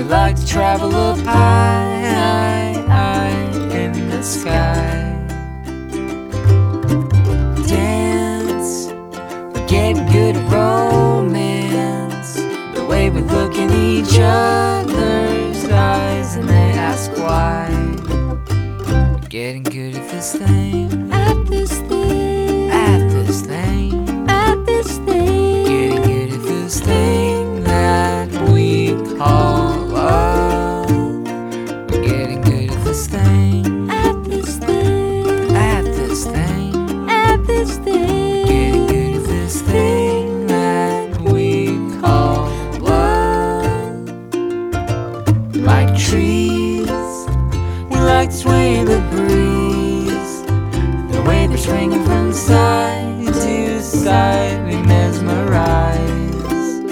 like to travel up high in the sky. Dance, we're getting good at romance. The way we look in each other's eyes and they ask why. We're getting good at this thing, At this thing, at this thing. at this thing, Getting good at this thing that we call love. We're getting good at this thing, at this thing, at this thing. at this thing. Getting good at this thing that we call love. Like trees, we like to sway in the breeze. The way they're swinging from side to side, we mesmerize.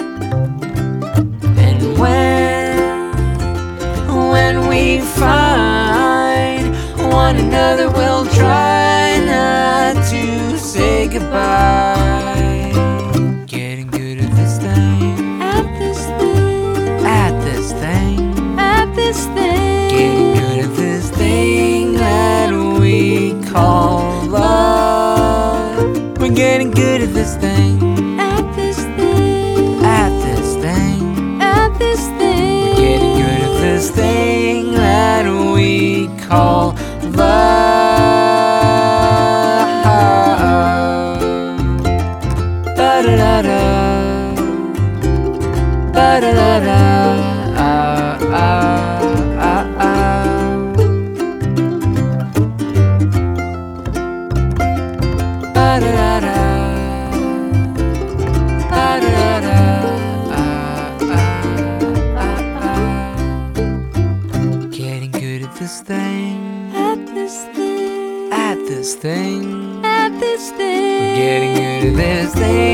And when we find one another, we'll try not to say goodbye. Getting good at this thing, At this thing, at this thing. at this thing. Getting good at this thing that we call love. We're getting good at this thing, At this thing, at this thing. at this thing. Getting good at this thing that we call love. Da da da da, da da da da. Getting good at this thing, At this thing, at this thing. at this thing. Getting good at this thing